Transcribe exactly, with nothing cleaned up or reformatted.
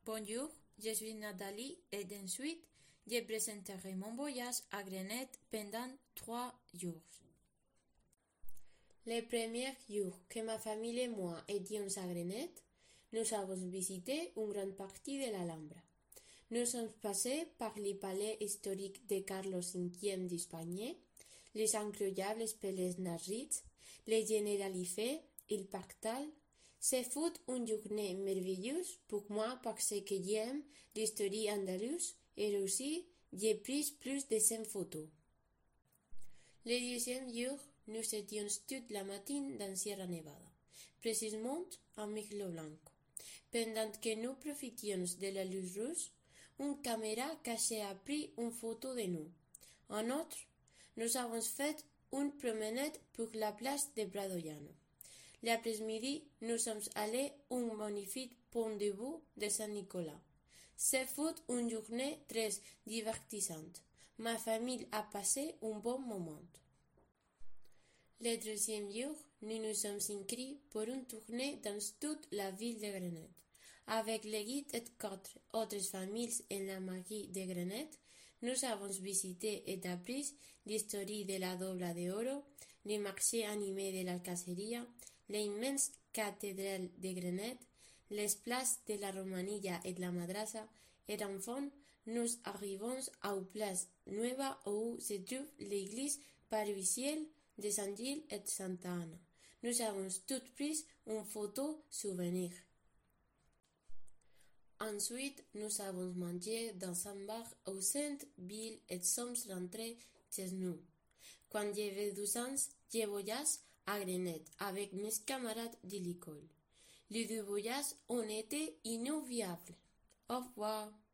Bonjour, je suis Nathalie et ensuite je présenterai mon voyage à Grenade pendant trois jours. Le premier jour que ma famille et moi étions à Grenade, nous avons visité une grande partie de l'Alhambra. Nous sommes passés par le palais historique de Carlos cinquième d'Espagne, les incroyables palais Nasrid, le Generalife et le Parc-Tal. Ce fut une journée merveilleuse pour moi parce que j'aime l'histoire andalouse et aussi j'ai pris plus de cent photos. Le deuxième jour, nous étions toute la matinée dans Sierra Nevada, précisément à Miclo Blanco. Pendant que nous profitions de la luce rouge, une caméra cachée a pris une photo de nous. En outre, nous avons fait une promenade pour la place de Bradollano. L'après-midi, nous sommes allés à un magnifique pont de vue de Saint-Nicolas. Ce fut une journée très divertissante. Ma famille a passé un bon moment. Le troisième jour, nous nous sommes inscrits pour une tournée dans toute la ville de Grenade. Avec le guide et quatre autres familles en la mairie de Grenade, nous avons visité et appris l'histoire de la Dobla de Oro, les marchés animés de la Caceria, l'immense cathédrale de Grenade, les places de la Romanilla et de la Madrasa, et enfin, nous arrivons à une place nueva où se trouve l'église paroissiale de Sant Gil et Santa Anna. Nous avons toutes pris une photo souvenir. Ensuite, nous avons mangé dans un bar au centre-ville et sommes rentrés chez nous. Quand j'avais douze ans, je voyageais à Grenade avec mes camarades de l'école. Les deux voyages ont été inoubliables. Au revoir.